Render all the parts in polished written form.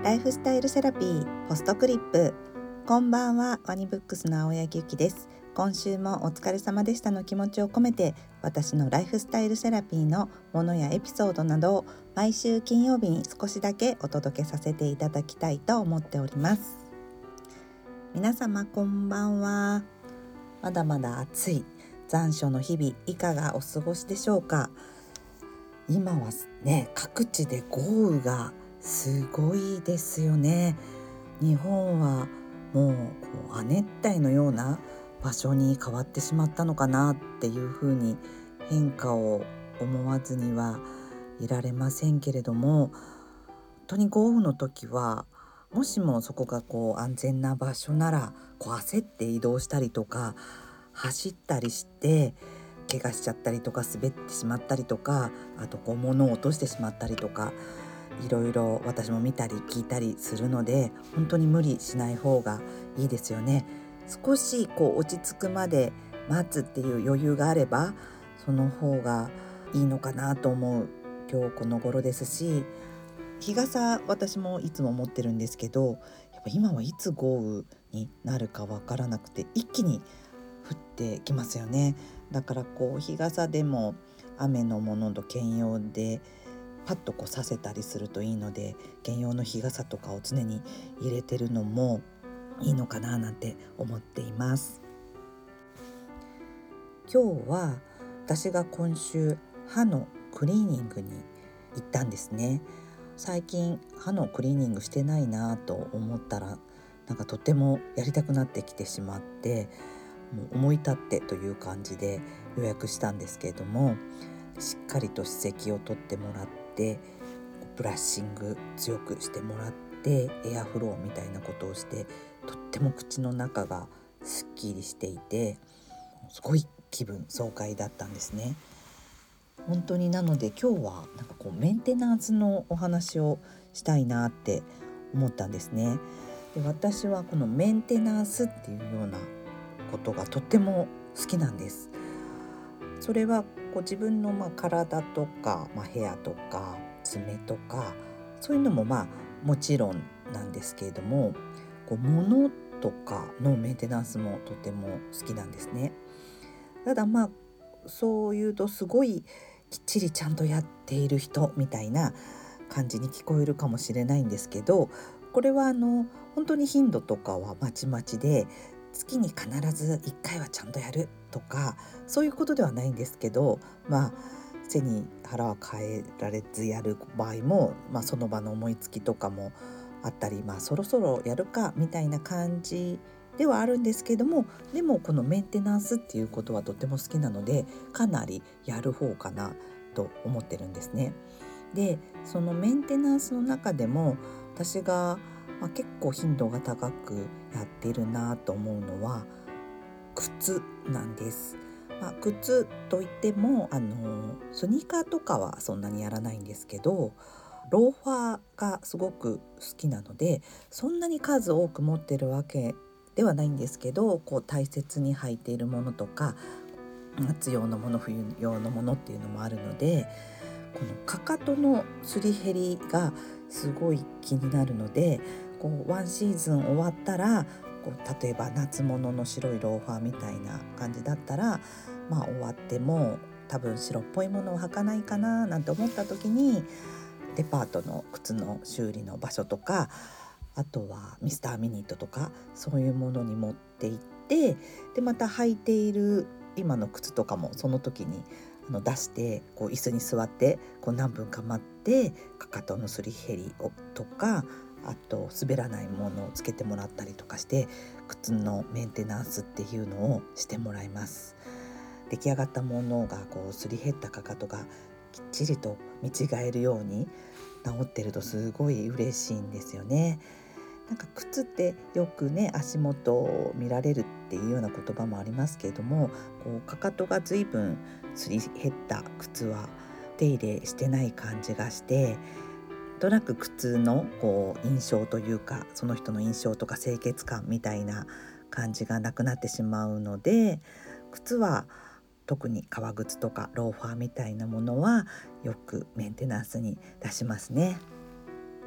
ライフスタイルセラピーポストクリップ。こんばんは、ワニブックスの青柳ゆきです。今週もお疲れ様でしたの気持ちを込めて、私のライフスタイルセラピーのものやエピソードなどを毎週金曜日に少しだけお届けさせていただきたいと思っております。皆様こんばんは。まだまだ暑い残暑の日々、いかがお過ごしでしょうか。今はね、各地で豪雨がすごいですよね。日本はもう亜熱帯のような場所に変わってしまったのかなっていうふうに変化を思わずにはいられませんけれども、本当に豪雨の時はもしもそこが安全な場所なら焦って移動したりとか走ったりして怪我しちゃったりとか滑ってしまったりとか、あと物を落としてしまったりとか、いろいろ私も見たり聞いたりするので、本当に無理しない方がいいですよね。少し落ち着くまで待つっていう余裕があればその方がいいのかなと思う今日この頃ですし、日傘私もいつも持ってるんですけど、やっぱ今はいつ豪雨になるかわからなくて一気に降ってきますよね。だから日傘でも雨のものと兼用でパッとさせたりするといいので、兼用の日傘とかを常に入れてるのもいいのかななんて思っています。今日は私が今週歯のクリーニングに行ったんですね。最近歯のクリーニングしてないなと思ったら、とてもやりたくなってきてしまって、もう思い立ってという感じで予約したんですけれども、しっかりと歯石を取ってもらって、ブラッシング強くしてもらってエアフローみたいなことをして、とっても口の中がすっきりしていて、すごい気分爽快だったんですね。本当になので今日はメンテナンスのお話をしたいなって思ったんですね。で、私はこのメンテナンスっていうようなことがとっても好きなんです。それは自分の体とか、ヘアとか爪とかそういうのももちろんなんですけれども、物とかのメンテナンスもとても好きなんですね。ただそういうとすごいきっちりちゃんとやっている人みたいな感じに聞こえるかもしれないんですけど、これは本当に頻度とかはまちまちで、月に必ず1回はちゃんとやるとかそういうことではないんですけど、背に腹は変えられずやる場合も、その場の思いつきとかもあったり、そろそろやるかみたいな感じではあるんですけども、でもこのメンテナンスっていうことはとても好きなので、かなりやる方かなと思ってるんですね。で、そのメンテナンスの中でも私が、結構頻度が高くやっているなと思うのは靴なんです。靴といってもスニーカーとかはそんなにやらないんですけど、ローファーがすごく好きなので、そんなに数多く持ってるわけではないんですけど、大切に履いているものとか夏用のもの冬用のものっていうのもあるので、このかかとのすり減りがすごい気になるので、ワンシーズン終わったら例えば夏物の白いローファーみたいな感じだったら、終わっても多分白っぽいものを履かないかななんて思った時に、デパートの靴の修理の場所とか、あとはミスターミニットとかそういうものに持って行って、でまた履いている今の靴とかもその時に出して椅子に座って何分か待って、かかとのすり減りをとか、あと滑らないものをつけてもらったりとかして、靴のメンテナンスっていうのをしてもらいます。出来上がったものがすり減ったかかとがきっちりと見違えるように治ってるとすごい嬉しいんですよね。靴ってよくね、足元を見られるっていうような言葉もありますけれども、かかとが随分すり減った靴は手入れしてない感じがして、なんとなく靴の印象というか、その人の印象とか清潔感みたいな感じがなくなってしまうので、靴は特に革靴とかローファーみたいなものはよくメンテナンスに出しますね。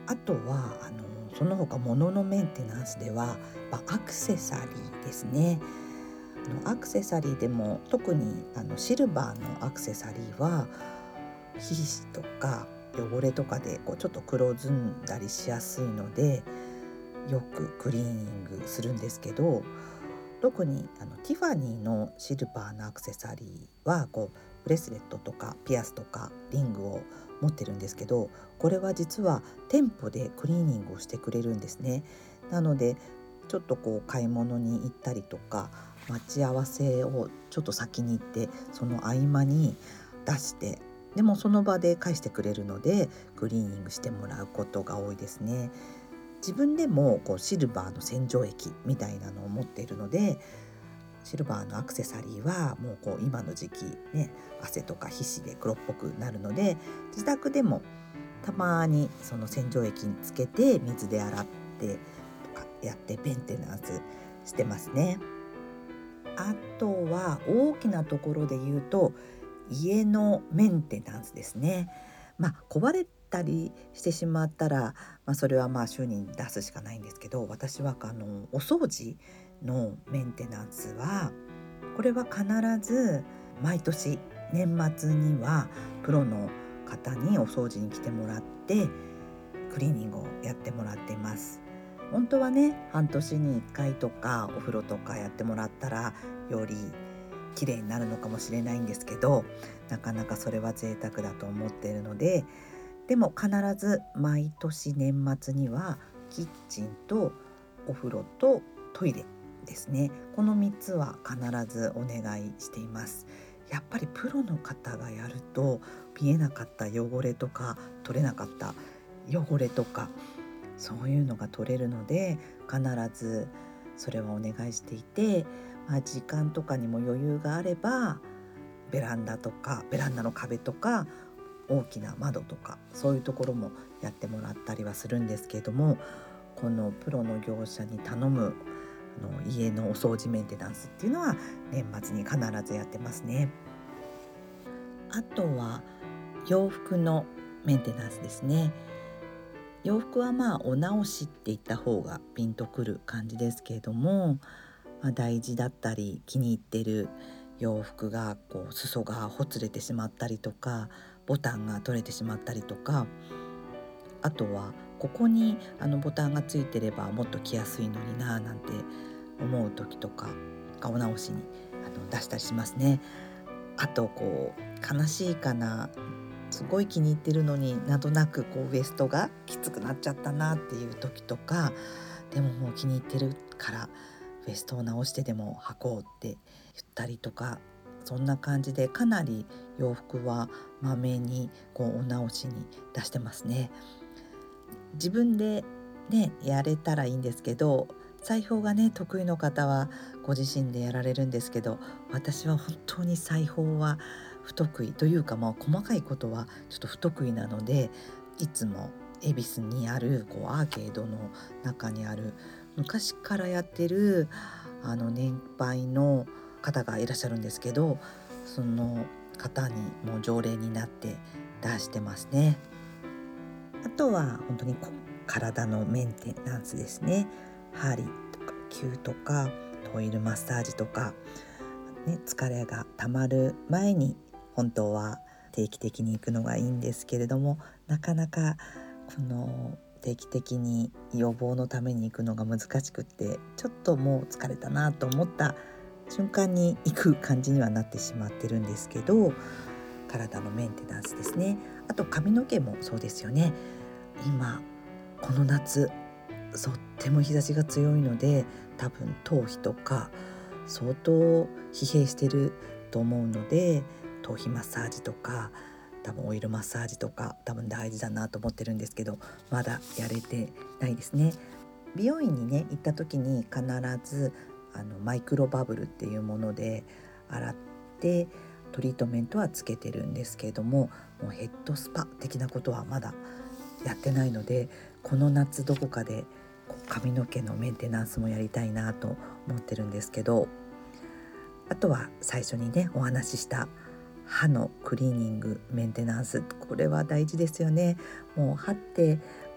あとはその他物のメンテナンスでは、アクセサリーですね。アクセサリーでも特にシルバーのアクセサリーは皮脂とか汚れとかでちょっと黒ずんだりしやすいので、よくクリーニングするんですけど、特にティファニーのシルバーのアクセサリーはブレスレットとかピアスとかリングを持ってるんですけど、これは実は店舗でクリーニングをしてくれるんですね。なのでちょっと買い物に行ったりとか、待ち合わせをちょっと先に行ってその合間に出して、でもその場で返してくれるのでクリーニングしてもらうことが多いですね。自分でもシルバーの洗浄液みたいなのを持っているので、シルバーのアクセサリーはもう今の時期ね、汗とか皮脂で黒っぽくなるので、自宅でもたまにその洗浄液につけて水で洗ってとかやってメンテナンスしてますね。あとは大きなところで言うと家のメンテナンスですね。壊れたりしてしまったら、それは週に出すしかないんですけど、私はお掃除のメンテナンスはこれは必ず毎年年末にはプロの方にお掃除に来てもらってクリーニングをやってもらっています。本当はね、半年に1回とかお風呂とかやってもらったらより綺麗になるのかもしれないんですけど、なかなかそれは贅沢だと思っているので、でも必ず毎年年末にはキッチンとお風呂とトイレですね、この3つは必ずお願いしています。やっぱりプロの方がやると見えなかった汚れとか取れなかった汚れとかそういうのが取れるので、必ずそれはお願いしていて、時間とかにも余裕があればベランダの壁とか大きな窓とかそういうところもやってもらったりはするんですけれども、このプロの業者に頼む家のお掃除メンテナンスっていうのは年末に必ずやってますね。あとは洋服のメンテナンスですね。洋服はお直しって言った方がピンとくる感じですけれども、大事だったり気に入ってる洋服が裾がほつれてしまったりとか、ボタンが取れてしまったりとか、あとはここにボタンがついてればもっと着やすいのにななんて思う時とかお直しに出したりしますね。あと悲しいかな、すごい気に入ってるのになんとなくウエストがきつくなっちゃったなっていう時とか、でももう気に入ってるからウエストを直してでも履こうって言ったりとか、そんな感じでかなり洋服はまめにお直しに出してますね。自分でねやれたらいいんですけど、裁縫がね得意の方はご自身でやられるんですけど、私は本当に裁縫は不得意というか、細かいことはちょっと不得意なので、いつも恵比寿にあるアーケードの中にある昔からやってる年配の方がいらっしゃるんですけど、その方にもう常連になって出してますね。あとは本当に体のメンテナンスですね。針とか灸とかオイルマッサージとか、疲れがたまる前に本当は定期的に行くのがいいんですけれども、なかなか定期的に予防のために行くのが難しくって、ちょっともう疲れたなと思った瞬間に行く感じにはなってしまってるんですけど、体のメンテナンスですね。あと髪の毛もそうですよね。今この夏とっても日差しが強いので、多分頭皮とか相当疲弊してると思うので、頭皮マッサージとか多分オイルマッサージとか多分大事だなと思ってるんですけど、まだやれてないですね。美容院にね行った時に必ずマイクロバブルっていうもので洗ってトリートメントはつけてるんですけれども、もうヘッドスパ的なことはまだやってないので、この夏どこかで髪の毛のメンテナンスもやりたいなと思ってるんですけど、あとは最初にねお話しした歯のクリーニングメンテナンス、これは大事ですよね。もう歯って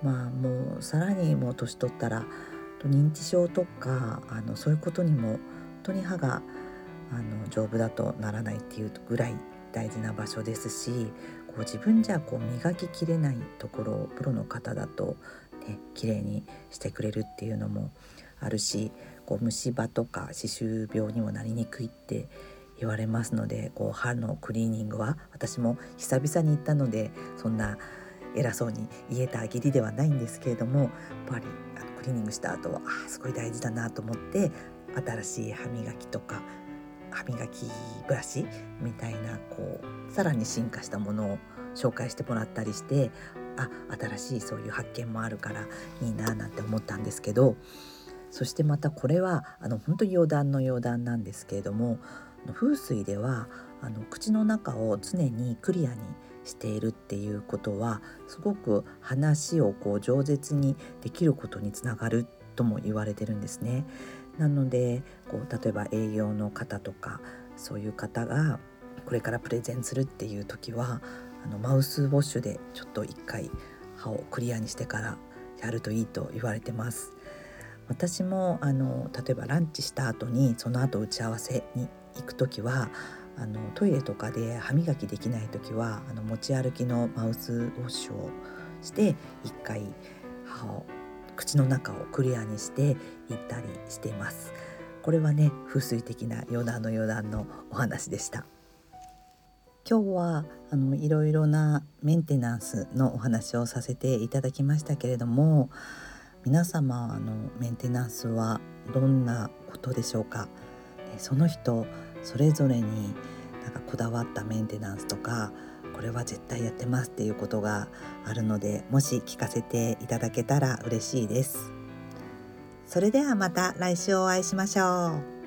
もうさらにもう年取ったら認知症とかそういうことにも本当に歯が丈夫だとならないっていうぐらい大事な場所ですし、自分じゃ磨ききれないところをプロの方だとね綺麗にしてくれるっていうのもあるし、虫歯とか歯周病にもなりにくいって言われますので、歯のクリーニングは私も久々に行ったのでそんな偉そうに言えた義理ではないんですけれども、やっぱりクリーニングした後はすごい大事だなと思って、新しい歯磨きとか歯磨きブラシみたいなさらに進化したものを紹介してもらったりして、新しいそういう発見もあるからいいななんて思ったんですけど、そしてまたこれは本当に余談の余談なんですけれども、風水では口の中を常にクリアにしているっていうことはすごく話を饒舌にできることにつながるとも言われてるんですね。なので例えば営業の方とかそういう方がこれからプレゼンするっていう時はマウスウォッシュでちょっと一回歯をクリアにしてからやるといいと言われてます。私も例えばランチした後にその後打ち合わせに行く時はトイレとかで歯磨きできない時は持ち歩きのマウスウォッシュをして一回口の中をクリアにしていったりしています。これはね風水的な余談の余談のお話でした。今日はいろいろなメンテナンスのお話をさせていただきましたけれども、皆様メンテナンスはどんなことでしょうか。その人それぞれにこだわったメンテナンスとか、これは絶対やってますっていうことがあるので、もし聞かせていただけたら嬉しいです。それではまた来週お会いしましょう。